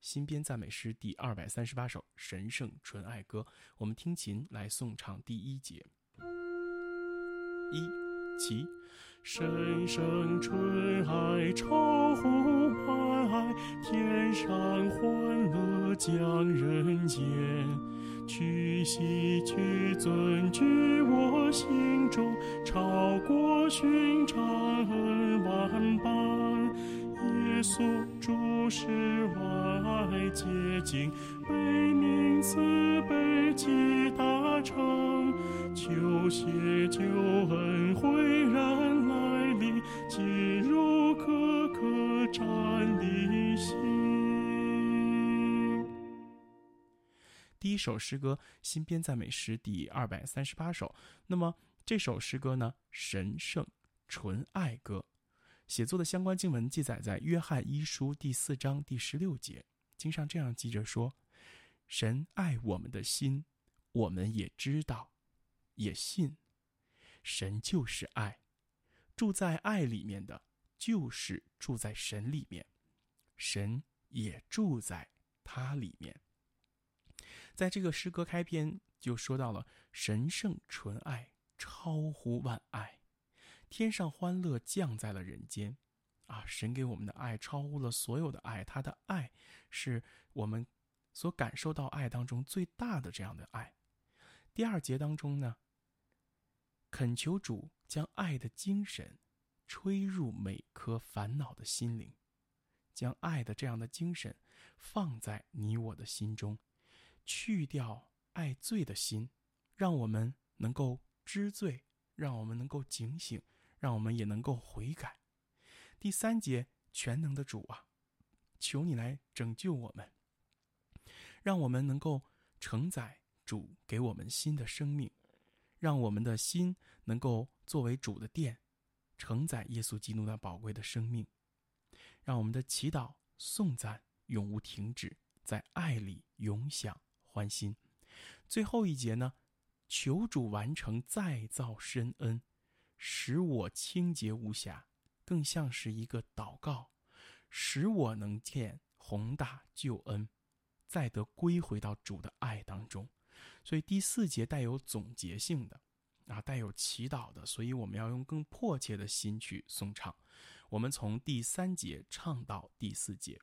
新编赞美诗第238首《神圣纯爱歌》，我们听琴来颂唱第1节。起，神圣纯爱超乎万爱，天上欢乐降人间，去喜去尊居我心中，超过寻常恩万般。耶稣主是万爱洁净，被名慈悲极大成，求谢救恩恢然来临，进入刻刻站立心。第一首诗歌新编赞美诗第238首。那么这首诗歌呢，神圣纯爱歌，写作的相关经文记载在约翰一书第4章第16节。经上这样记着说，神爱我们的心，我们也知道也信，神就是爱，住在爱里面的就是住在神里面，神也住在他里面。在这个诗歌开篇就说到了神圣纯爱超乎万爱，天上欢乐降在了人间啊！神给我们的爱超乎了所有的爱，他的爱是我们所感受到爱当中最大的这样的爱。第2节当中呢，恳求主将爱的精神吹入每颗烦恼的心灵，将爱的这样的精神放在你我的心中，去掉爱罪的心，让我们能够知罪，让我们能够警醒，让我们也能够悔改。第3节，全能的主啊，求你来拯救我们，让我们能够承载主给我们新的生命，让我们的心能够作为主的殿，承载耶稣基督那宝贵的生命，让我们的祈祷颂赞永无停止，在爱里永享欢心。最后1节呢，求主完成再造深恩，使我清洁无瑕，更像是一个祷告，使我能见宏大救恩，再得归回到主的爱当中。所以第4节带有总结性的带有祈祷的，所以我们要用更迫切的心去颂唱。我们从第3节唱到第4节。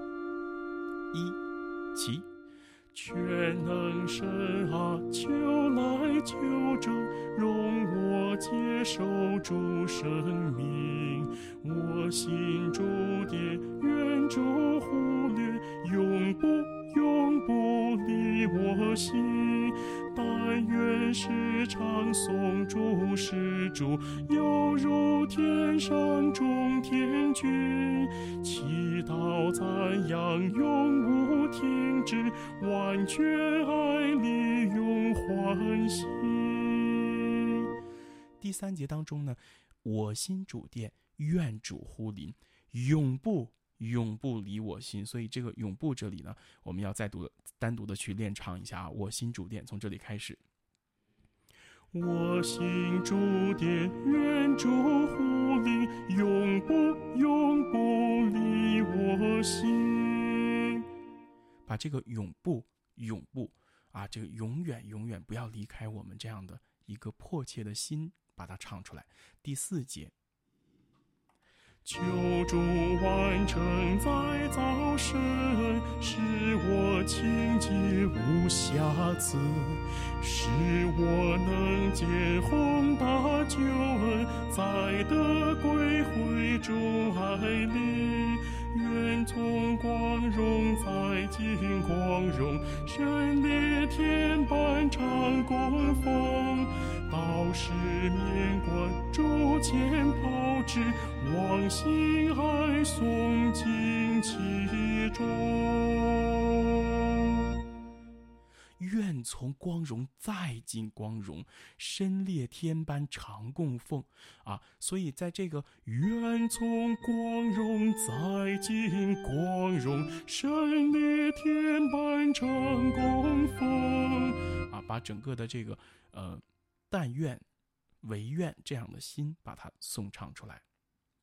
起，全能神啊，求来救拯，容我接受主生命，我心主殿愿主忽略，永不离我心。但愿时常颂主是主，犹如天上众天君，祈祷赞扬永无停止，完全爱里永欢喜。第3节当中呢，我心主殿愿主忽临，永不离我心。所以这个永不这里呢，我们要单独的去练唱一下我心主殿，从这里开始。我心主殿愿主忽临，永不离我心。把这个永不这个永远不要离开我们这样的一个迫切的心，把它唱出来。第4节，求主完成再造深恩，使我清洁无瑕疵，使我能见宏大救恩，再得归回主爱里。愿从光荣再进光荣，神烈天般常供奉，到时面观主前炮制，往心爱颂进其中。愿从光荣再进光荣，身列天般常供奉所以在这个愿从光荣再进光荣，身列天般常供奉把整个的这个但愿唯愿这样的心把它颂唱出来。